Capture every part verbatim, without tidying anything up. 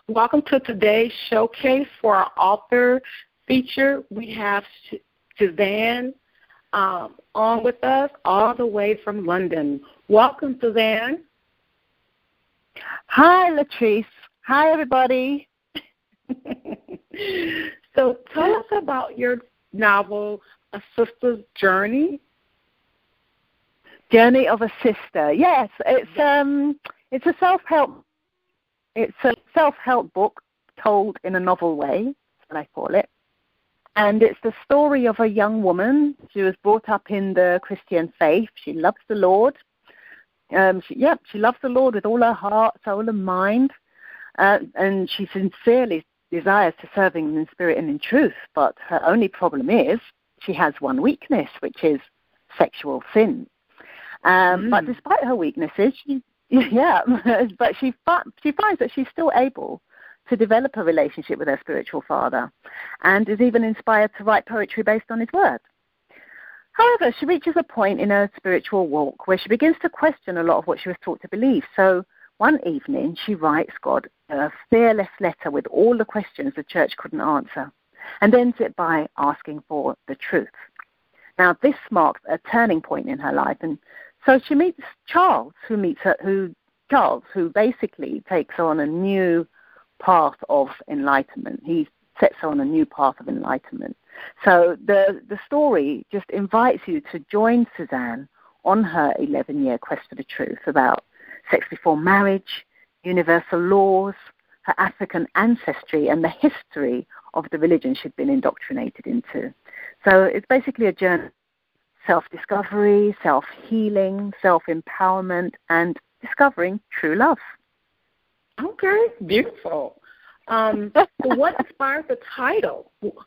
Welcome to today's showcase for our author feature. We have Suzanne um, on with us all the way from London. Welcome, Suzanne. Hi, Latrice. Hi, everybody. So tell us about your novel, A Sister's Journey. Journey of a Sister. Yes, it's um, it's a self-help. It's a self-help book told in a novel way, that's what I call it. And it's the story of a young woman. She was brought up in the Christian faith. She loves the Lord. Um, she, yep, she loves the Lord with all her heart, soul, and mind. Uh, and she sincerely desires to serve him in spirit and in truth. But her only problem is she has one weakness, which is sexual sin. Um, mm. But despite her weaknesses, she, yeah, but she she finds that she's still able to develop a relationship with her spiritual father, and is even inspired to write poetry based on his word. However, she reaches a point in her spiritual walk where she begins to question a lot of what she was taught to believe. So one evening, she writes God a fearless letter with all the questions the church couldn't answer, and ends it by asking for the truth. Now, this marks a turning point in her life, and so she meets Charles, who meets her, who Charles, who basically takes on a new path of enlightenment. He sets her on a new path of enlightenment. So the the story just invites you to join Suzanne on her eleven-year quest for the truth about sex before marriage, universal laws, her African ancestry, and the history of the religion she'd been indoctrinated into. So it's basically a journey. Self-discovery, self-healing, self-empowerment, and discovering true love. Okay, beautiful. Um, so what inspired the title?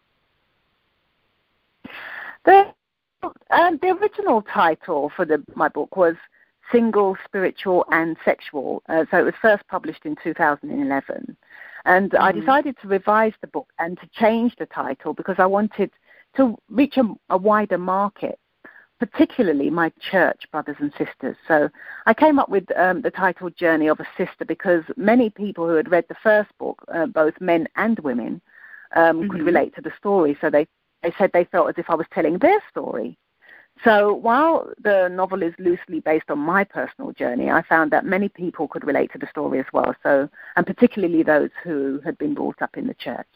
The, um, the original title for the, my book was Single, Spiritual, and Sexual. Uh, so it was first published in two thousand eleven. And mm-hmm. I decided to revise the book and to change the title because I wanted to reach a, a wider market, particularly my church brothers and sisters. So I came up with um, the title Journey of a Sister because many people who had read the first book, uh, both men and women, um, mm-hmm. could relate to the story. So they, they said they felt as if I was telling their story. So while the novel is loosely based on my personal journey, I found that many people could relate to the story as well, So, and particularly those who had been brought up in the church.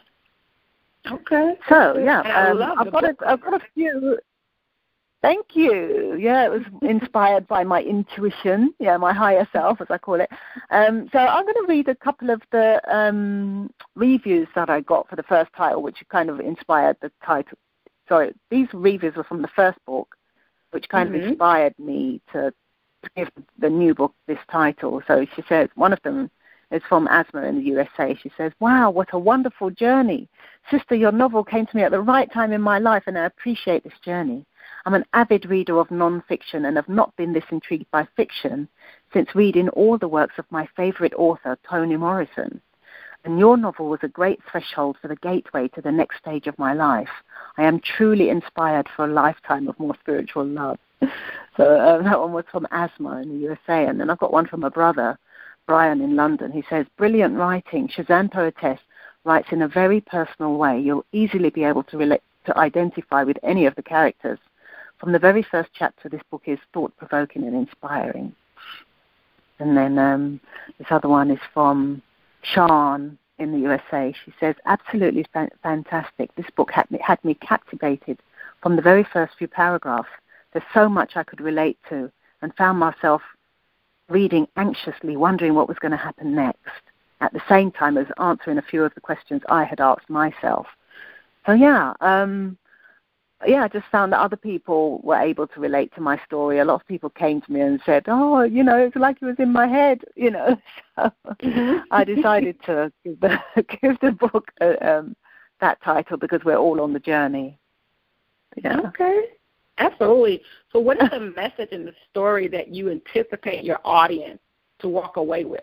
Okay. So, yeah, um, I've, got a, I've got a few... Thank you. Yeah, it was inspired by my intuition, yeah, my higher self, as I call it. Um, so I'm going to read a couple of the um, reviews that I got for the first title, which kind of inspired the title. Sorry, these reviews were from the first book, which kind mm-hmm. of inspired me to give the new book this title. So she says, one of them is from Asma in the U S A. She says, "Wow, what a wonderful journey. Sister, your novel came to me at the right time in my life, and I appreciate this journey. I'm an avid reader of non-fiction and have not been this intrigued by fiction since reading all the works of my favorite author, Toni Morrison. And your novel was a great threshold for the gateway to the next stage of my life. I am truly inspired for a lifetime of more spiritual love." So uh, that one was from Asma in the U S A. And then I've got one from a brother, Brian in London. He says, "Brilliant writing. Shazan Poetess writes in a very personal way. You'll easily be able to relate, to identify with any of the characters. From the very first chapter, this book is thought-provoking and inspiring." And then um, this other one is from Sean in the U S A. She says, "Absolutely fa- fantastic. This book had me, had me captivated from the very first few paragraphs. There's so much I could relate to and found myself reading anxiously, wondering what was going to happen next, at the same time as answering a few of the questions I had asked myself." So, yeah, um, yeah, I just found that other people were able to relate to my story. A lot of people came to me and said, "Oh, you know, it's like it was in my head," you know. So I decided to give the, give the book uh, um, that title because we're all on the journey. Yeah. Okay. Absolutely. So what is the message in the story that you anticipate your audience to walk away with?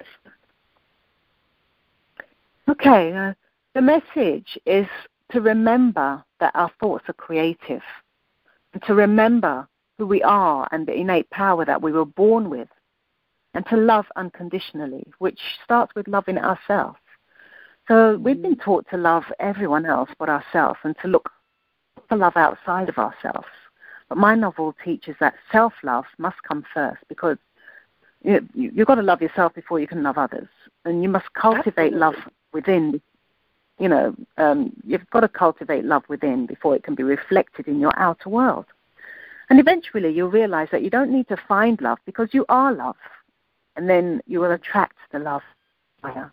Okay. Uh, the message is to remember that our thoughts are creative, and to remember who we are and the innate power that we were born with, and to love unconditionally, which starts with loving ourselves. So we've been taught to love everyone else but ourselves and to look for love outside of ourselves. But my novel teaches that self-love must come first, because you, you, you've got to love yourself before you can love others. And you must cultivate Absolutely. love within. You know, um, you've got to cultivate love within before it can be reflected in your outer world. And eventually you'll realize that you don't need to find love, because you are love. And then you will attract the love. Yeah.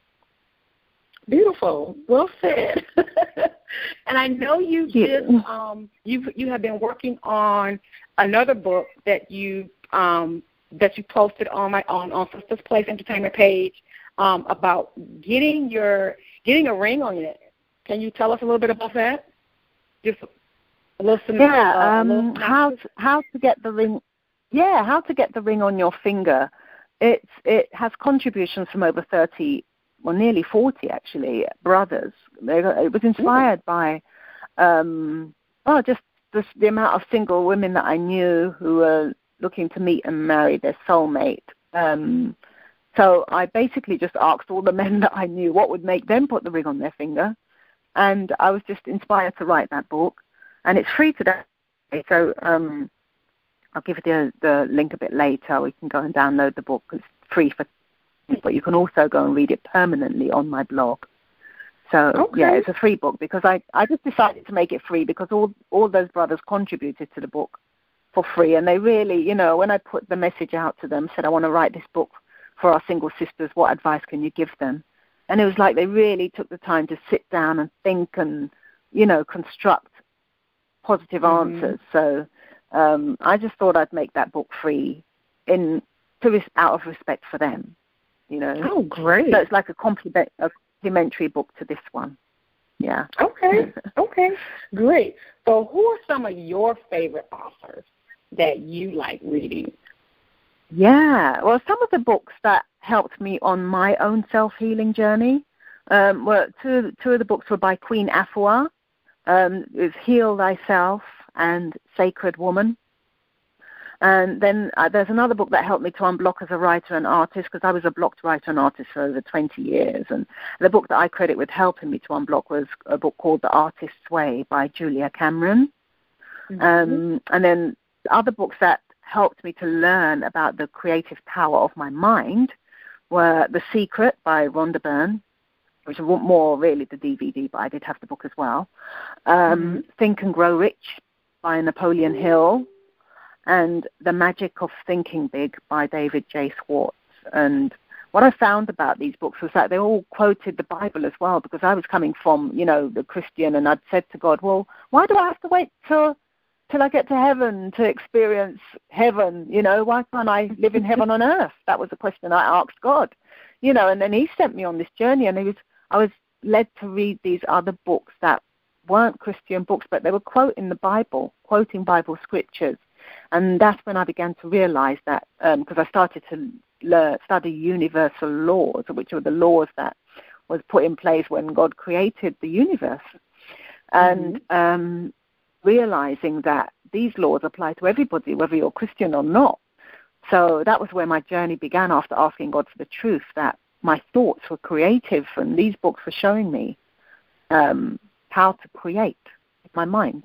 Beautiful. Well said. And I know you Yeah. just um, you you have been working on another book that you um, that you posted on my on, on Sisters Place Entertainment page um, about getting your getting a ring on it. Can you tell us a little bit about that? Just a little. Yeah. Uh, Um, a little how to, how to get the ring? Yeah. How to get the ring on your finger? It's it has contributions from over thirty. Well, nearly forty, actually, brothers. They, it was inspired by, um, oh, just this, the amount of single women that I knew who were looking to meet and marry their soulmate. Um, so I basically just asked all the men that I knew what would make them put the ring on their finger. And I was just inspired to write that book. And it's free today. So um, I'll give you the, the link a bit later. We can go and download the book. It's free for but you can also go and read it permanently on my blog. So, okay. yeah, it's a free book, because I, I just decided to make it free because all, all those brothers contributed to the book for free. And they really, you know, when I put the message out to them, said, I want to write this book for our single sisters, what advice can you give them? And it was like they really took the time to sit down and think and, you know, construct positive mm-hmm. answers. So um, I just thought I'd make that book free in to out of respect for them. You know. Oh, great. So it's like a, compliment, a complimentary book to this one. Yeah. Okay. Okay. Great. So who are some of your favorite authors that you like reading? Yeah. Well, some of the books that helped me on my own self-healing journey um, were two, two of the books were by Queen Afua. Um, it's Heal Thyself and Sacred Woman. And then uh, there's another book that helped me to unblock as a writer and artist, because I was a blocked writer and artist for over twenty years. And the book that I credit with helping me to unblock was a book called The Artist's Way by Julia Cameron. Mm-hmm. Um, and then other books that helped me to learn about the creative power of my mind were The Secret by Rhonda Byrne, which is more really the D V D, but I did have the book as well. Um, mm-hmm. Think and Grow Rich by Napoleon Hill. And The Magic of Thinking Big by David J. Schwartz. And what I found about these books was that they all quoted the Bible as well, because I was coming from, you know, the Christian, and I'd said to God, well, why do I have to wait till till I get to heaven to experience heaven? You know, why can't I live in heaven on earth? That was the question I asked God. You know, and then he sent me on this journey, and he was, I was led to read these other books that weren't Christian books, but they were quoting the Bible, quoting Bible scriptures. And that's when I began to realize that, because um, I started to learn, study universal laws, which were the laws that was put in place when God created the universe. And mm-hmm. um, realizing that these laws apply to everybody, whether you're Christian or not. So that was where my journey began, after asking God for the truth, that my thoughts were creative, and these books were showing me um, how to create my mind.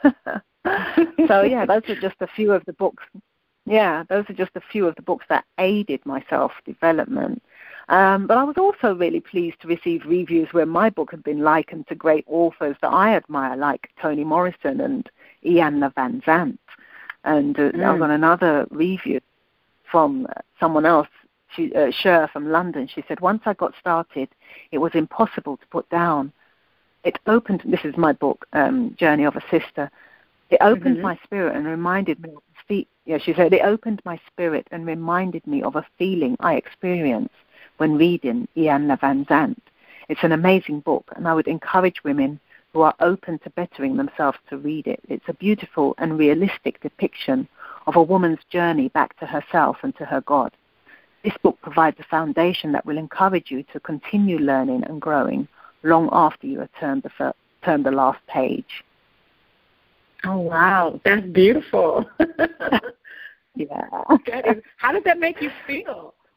So, yeah, those are just a few of the books. Yeah, those are just a few of the books that aided my self-development. Um, but I was also really pleased to receive reviews where my book had been likened to great authors that I admire, like Toni Morrison and Iyanla Vanzant. And uh, mm. I was on another review from someone else, she, uh, Cher from London. She said, once I got started, it was impossible to put down. It opened, this is my book, um, Journey of a Sister. It opened mm-hmm. my spirit and reminded me of the, yeah, she said, it opened my spirit and reminded me of a feeling I experienced when reading Iyanla Vanzant. It's an amazing book, and I would encourage women who are open to bettering themselves to read it. It's a beautiful and realistic depiction of a woman's journey back to herself and to her God. This book provides a foundation that will encourage you to continue learning and growing long after you have turned the, fir- turned the last page. Oh, wow. That's beautiful. Yeah. That is, how does that make you feel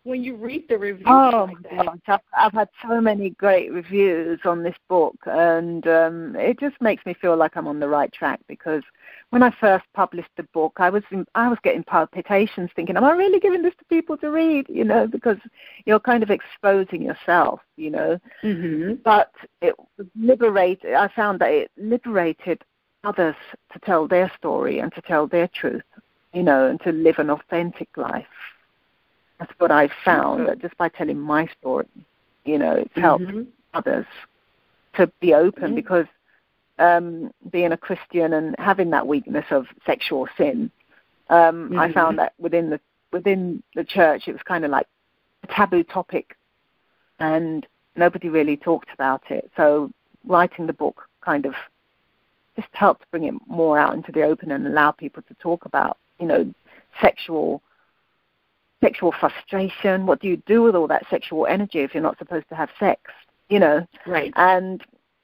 when you read the reviews Oh, like my that? gosh. I've, I've had so many great reviews on this book, and um, it just makes me feel like I'm on the right track, because when I first published the book, I was in, I was getting palpitations thinking, am I really giving this to people to read? You know, because you're kind of exposing yourself, you know. Mm-hmm. But it liberated, I found that it liberated others to tell their story and to tell their truth, you know, and to live an authentic life. That's what I've found, mm-hmm. that just by telling my story, you know, it's helped mm-hmm. others to be open, mm-hmm. because um, being a Christian and having that weakness of sexual sin, um, mm-hmm. I found that within the within the church it was kind of like a taboo topic, and nobody really talked about it. So writing the book kind of just helped bring it more out into the open and allow people to talk about, you know, sexual sexual frustration. What do you do with all that sexual energy if you're not supposed to have sex? You know, right? And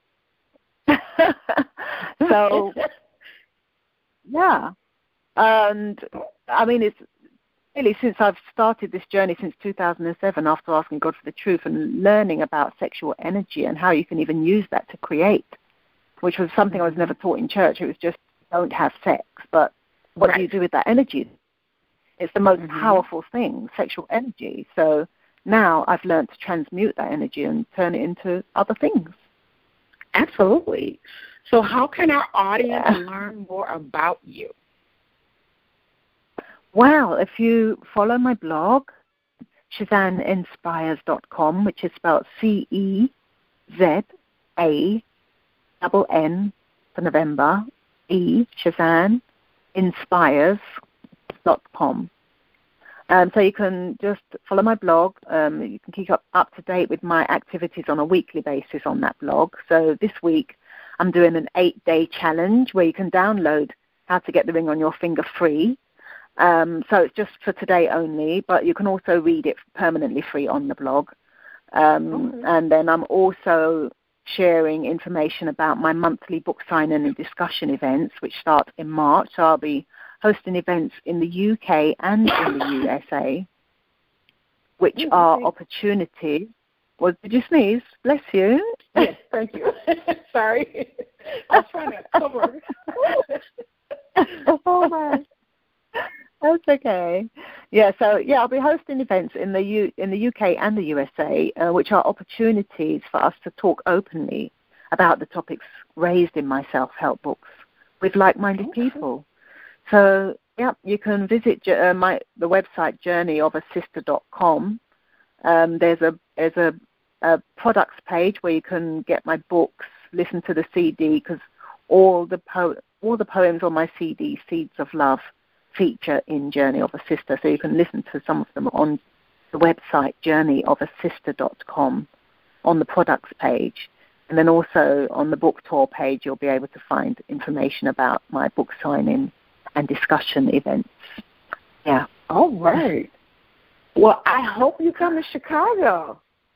so, yeah, and I mean, it's really, since I've started this journey since two thousand seven, after asking God for the truth and learning about sexual energy and how you can even use that to create, which was something I was never taught in church. It was just, don't have sex, but what right. do you do with that energy? It's the most mm-hmm. powerful thing, sexual energy. So now I've learned to transmute that energy and turn it into other things. Absolutely. So how can our audience yeah. learn more about you? Well, if you follow my blog, Shazan Inspires dot com, which is spelled C E Z A N N for November, E, Shazan Inspires dot com. Um, so you can just follow my blog. Um, you can keep up, up to date with my activities on a weekly basis on that blog. So this week I'm doing an eight-day challenge where you can download How to Get the Ring on Your Finger free. Um, so it's just for today only, but you can also read it permanently free on the blog. Um, okay. And then I'm also sharing information about my monthly book signing and discussion events, which start in March. So I'll be hosting events in the U K and in the U S A, which okay. are opportunities. Well, did you sneeze? Bless you. Yes, thank you. Sorry. I was trying to cover. Oh, my. That's okay. Yeah, so, yeah, I'll be hosting events in the U- in the U K and the U S A, uh, which are opportunities for us to talk openly about the topics raised in my self-help books with like-minded okay. people. So, yeah, you can visit uh, my the website journey of a sister dot com. Um, there's a there's a, a products page where you can get my books, listen to the C D, because all the po- all the poems on my C D, Seeds of Love, feature in Journey of a Sister. So you can listen to some of them on the website journey of a sister dot com on the products page. And then also on the book tour page, you'll be able to find information about my book signing and discussion events. Yeah. All right. Well, I hope you come to Chicago.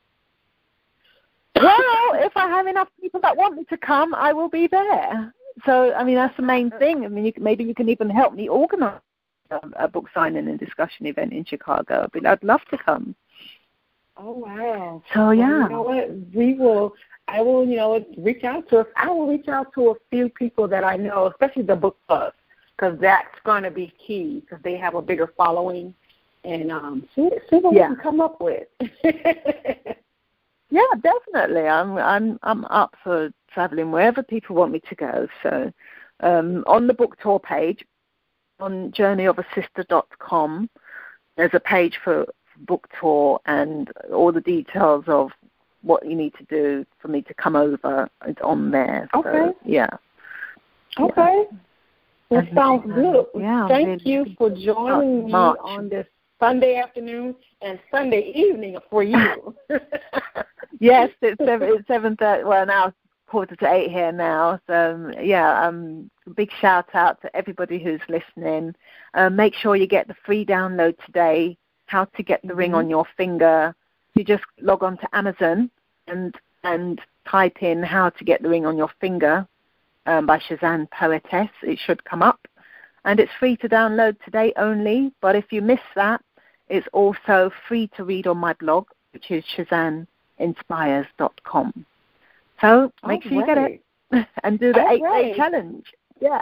Well, if I have enough people that want me to come, I will be there. So, I mean, that's the main thing. I mean, you can, maybe you can even help me organize a, a book signing and discussion event in Chicago. But I'd love to come. Oh, wow. So, yeah. Well, you know what? We will, I will, you know, reach out to, I will reach out to a few people that I know, especially the book club, because that's going to be key, because they have a bigger following, and um, see, see what yeah. we can come up with. Yeah, definitely. I'm I'm I'm up for traveling wherever people want me to go. So um, on the book tour page, on journey of a sister dot com, there's a page for book tour and all the details of what you need to do for me to come over. It's on there. Okay. So, yeah. Okay. Yeah. That sounds good. Yeah, Thank really you for joining me March. on this Sunday afternoon and Sunday evening for you. Yes, it's seven, it's seven thirty. Well, now it's quarter to eight here now. So yeah, um, big shout out to everybody who's listening. Uh, make sure you get the free download today. How to Get the mm-hmm. Ring on Your Finger. You just log on to Amazon and and type in How to Get the Ring on Your Finger um, by Shazan Poetess. It should come up. And it's free to download today only, but if you miss that, it's also free to read on my blog, which is shazan inspires dot com. So make All sure you right. get it and do the All eight-day right. challenge. Yeah.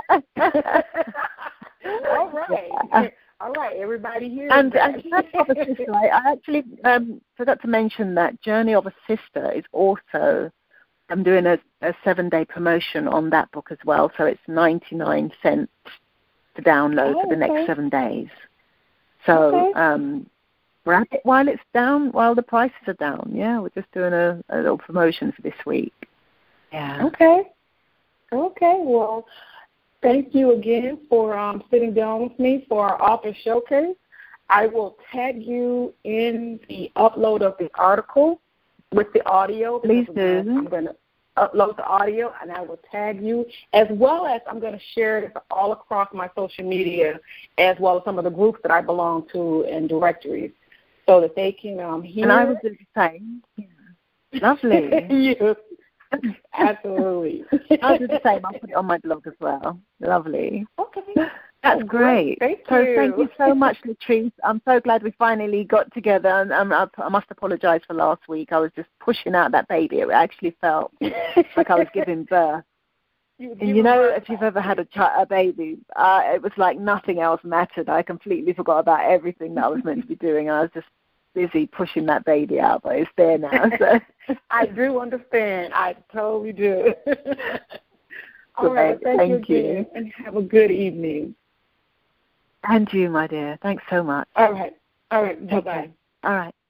All right. Yeah. All right, everybody here. And, and Journey of a Sister, I, I actually um, forgot to mention that Journey of a Sister is also, I'm doing a, a seven-day promotion on that book as well, so it's ninety-nine cents to download oh, for the okay. next seven days. So okay. um, grab it while it's down, while the prices are down. Yeah, we're just doing a, a little promotion for this week. Yeah. Okay. Okay, well, thank you again for um, sitting down with me for our author showcase. I will tag you in the upload of the article with the audio. Please do. I'm going to upload the audio, and I will tag you, as well as I'm going to share it all across my social media, as well as some of the groups that I belong to and directories, so that they can um, hear. And I will do the same. Yeah. Lovely. Yes. Absolutely. I'll do the same. I'll put it on my blog as well. Lovely. Okay. That's oh, great. Thank so you. thank you so much, Latrice. I'm so glad we finally got together. And um, I, I must apologize for last week. I was just pushing out that baby. It actually felt like I was giving birth. You and you know, if you've ever had a, ch- a baby, uh, it was like nothing else mattered. I completely forgot about everything that I was meant to be doing. I was just busy pushing that baby out, but it's there now. So. I do understand. I totally do. All Great. right. Thank, Thank you you. again, and have a good evening. And you, my dear. Thanks so much. All right. All right. Bye-bye. Okay. All right.